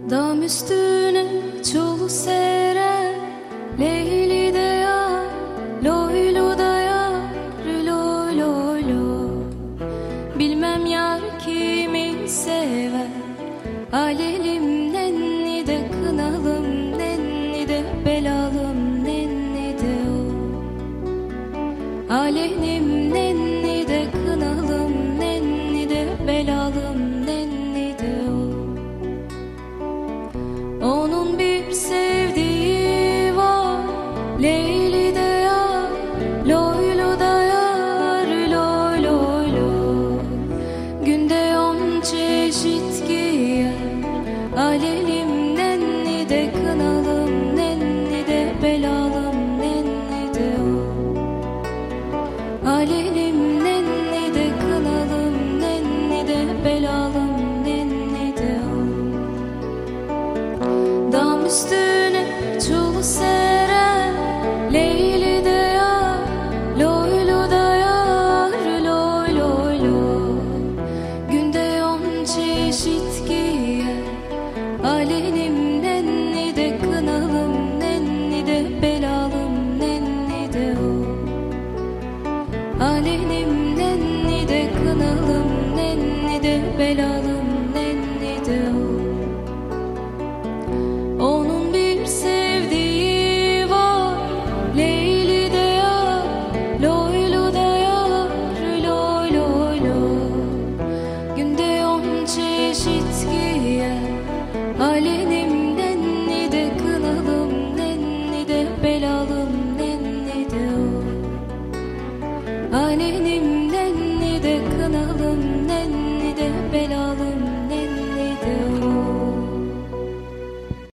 Dam üstüne çul sere, Leyli de yar, loylu da yar, loy loy loy. Bilmem yar kimi sever, alelim nenni de kınalım, nenni de belalım, nenni de o. Alelim nenni de kınalım, nenni de belalım, nenni de o. Onun bir sevdiği var, Leyli de yar, loylu da yar, loy loy loy. Günde 10 çeşit giyer, alelim nenni de kınalım, nenni de belalım, nenni de o. Alelim nenni de kınalım, nenni de belalım, nenni de o. Dam üstüne çul sere, Leyli de yar, loylu da yar, loy loy loy. Günde 10 çeşit giyer, alelim nenni de kınalım, nenni de belalım, nenni de o. Alelim nenni de kınalım, nenni de belalım, nenni de o. Onun bir sevdiği var, Leyli de yar, loylu da yar, loy loy loy. Günde 10 çeşit giyer, alelim